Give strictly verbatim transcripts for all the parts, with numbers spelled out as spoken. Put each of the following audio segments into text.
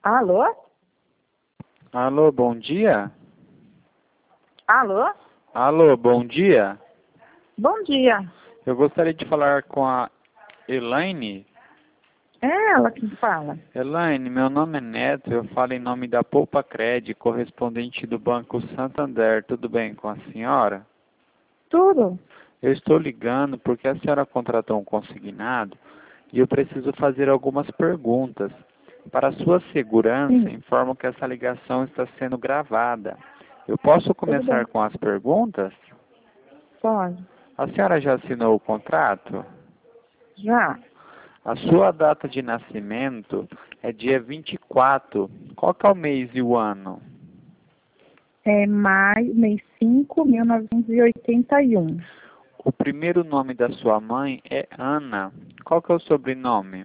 Alô? Alô, bom dia? Alô? Alô, bom dia? Bom dia. Eu gostaria de falar com a Elaine. É ela quem fala. Elaine, meu nome é Neto, eu falo em nome da Poupa Cred, correspondente do Banco Santander. Tudo bem com a senhora? Tudo? Eu estou ligando porque a senhora contratou um consignado e eu preciso fazer algumas perguntas. Para sua segurança, Sim. informo que essa ligação está sendo gravada. Eu posso Tudo começar bem. com as perguntas? Pode. A senhora já assinou o contrato? Já. A sua data de nascimento é dia vinte e quatro. Qual que é o mês e o ano? É maio, mês cinco, mil novecentos e oitenta e um. O primeiro nome da sua mãe é Ana. Qual que é o sobrenome?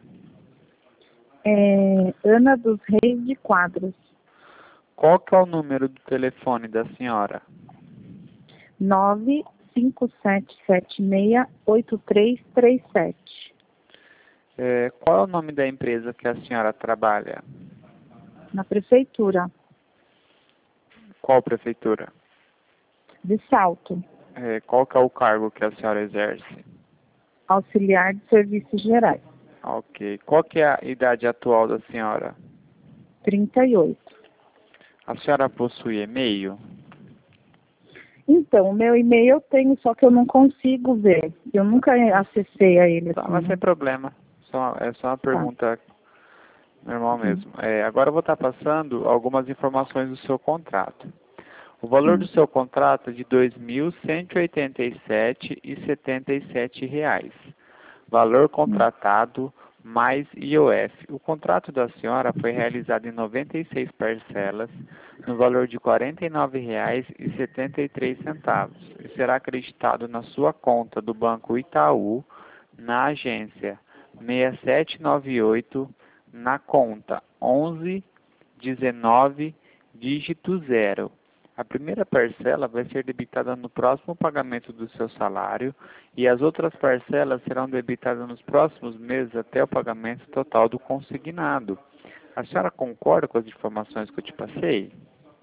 É Ana dos Reis de Quadros. Qual que é o número do telefone da senhora? nove cinco sete sete seis oito três três sete. É, qual é o nome da empresa que a senhora trabalha? Na prefeitura Qual prefeitura? de Salto. É, qual que é o cargo que a senhora exerce? Auxiliar de Serviços Gerais. Ok. Qual que é a idade atual da senhora? trinta e oito. A senhora possui e-mail? Então, o meu e-mail eu tenho, só que eu não consigo ver. Eu nunca acessei a ele Tá, assim, mas sem né? problema. Só, é só uma Tá. pergunta normal Sim. mesmo. É, agora eu vou estar passando algumas informações do seu contrato. O valor do Sim. seu contrato é de dois mil cento e oitenta e sete reais e setenta e sete reais. Valor Sim. contratado mais I O F. O contrato da senhora foi realizado em noventa e seis parcelas, no valor de quarenta e nove reais e setenta e três centavos, e será acreditado na sua conta do Banco Itaú, na agência seis sete nove oito, na conta onze dezenove, dígito zero. A primeira parcela vai ser debitada no próximo pagamento do seu salário e as outras parcelas serão debitadas nos próximos meses até o pagamento total do consignado. A senhora concorda com as informações que eu te passei?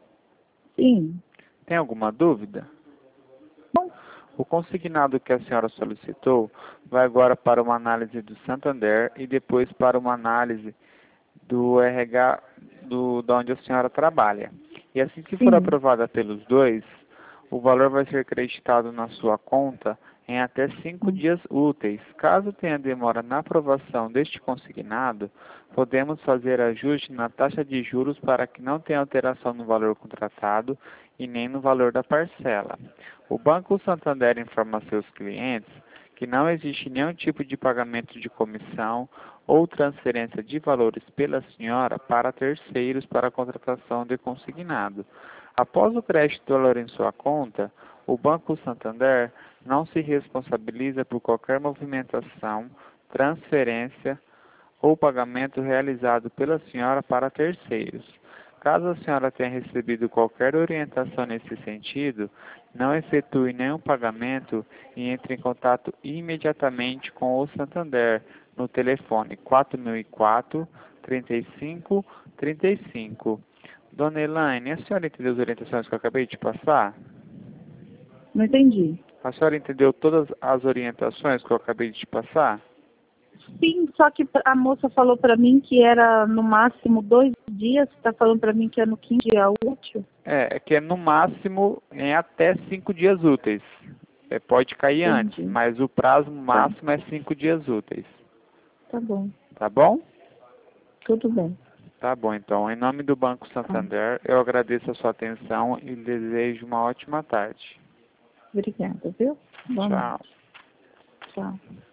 Sim. Tem alguma dúvida? Bom, O consignado que a senhora solicitou vai agora para uma análise do Santander e depois para uma análise do R H do, da onde a senhora trabalha. E assim que for sim. aprovada pelos dois, o valor vai ser creditado na sua conta em até cinco Hum. dias úteis. Caso tenha demora na aprovação deste consignado, podemos fazer ajuste na taxa de juros para que não tenha alteração no valor contratado e nem no valor da parcela. O Banco Santander informa seus clientes que não existe nenhum tipo de pagamento de comissão ou transferência de valores pela senhora para terceiros para a contratação de consignado. Após o crédito do valor em sua conta, o Banco Santander não se responsabiliza por qualquer movimentação, transferência ou pagamento realizado pela senhora para terceiros. Caso a senhora tenha recebido qualquer orientação nesse sentido, não efetue nenhum pagamento e entre em contato imediatamente com o Santander no telefone quatro mil e quatro, trinta e cinco, trinta e cinco. Dona Elaine, a senhora entendeu as orientações que eu acabei de passar? Não entendi. A senhora entendeu todas as orientações que eu acabei de te passar? Sim, só que a moça falou para mim que era no máximo dois dias. Você está falando para mim que é no quinto dia útil? É, é que é no máximo em até cinco dias úteis. É, pode cair antes, Entendi. mas o prazo Tá. máximo é cinco dias úteis. Tá bom. Tá bom? Tudo bem. Tá bom, então. Em nome do Banco Tá. Santander, eu agradeço a sua atenção e desejo uma ótima tarde. Obrigada, viu? Boa Tchau. noite. Tchau.